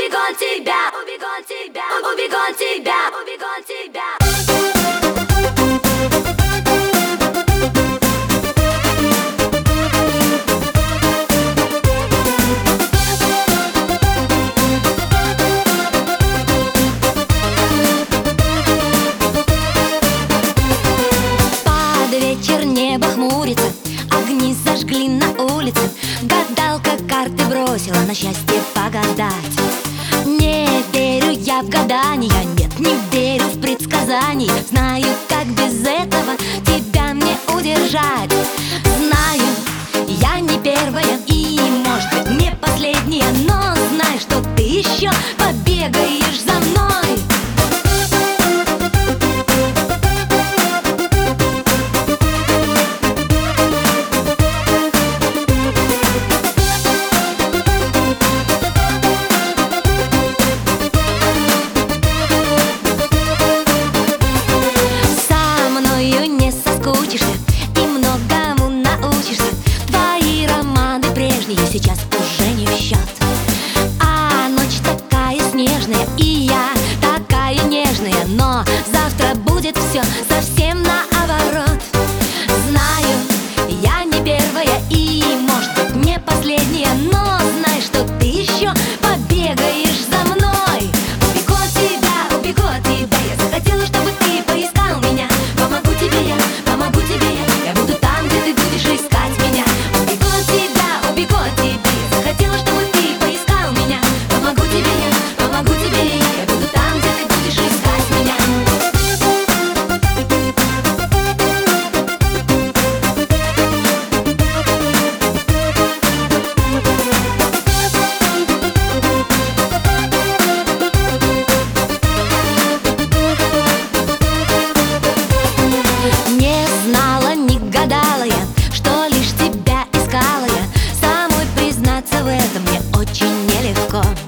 убегу от тебя, убегу от тебя, убегу от тебя, убегу от тебя. Вечер, небо хмурится, огни зажгли на улице. Гадалка карты бросила на счастье погадать. Не верю я в гадания, нет, не верю в предсказания. Знаю, как без этого тебя мне удержать. Знаю, я не первая и, может быть, не последняя, но знай, что ты еще побегаешь за мной. И многому научишься. Твои романы прежние сейчас уже не в счет. А ночь такая снежная, и я такая нежная. Но завтра будет все совсем наоборот. Знаю, я не первая и, может быть, не последняя, но знай, что ты еще побегаешь за мной. Убегу от тебя, убегу от тебя. Я захотела, чтобы ты поискал меня. Помогу тебе я, помогу тебе я. Я буду там, где ты будешь искать меня. Убегу от тебя, убегу от тебя. Я захотела, чтобы ты поискал меня. Помогу тебе я, помогу тебе я. Я буду там, где ты будешь искать меня. Не знала, не гадала я, что лишь тебя искала я. Самой признаться в этом мне очень нелегко.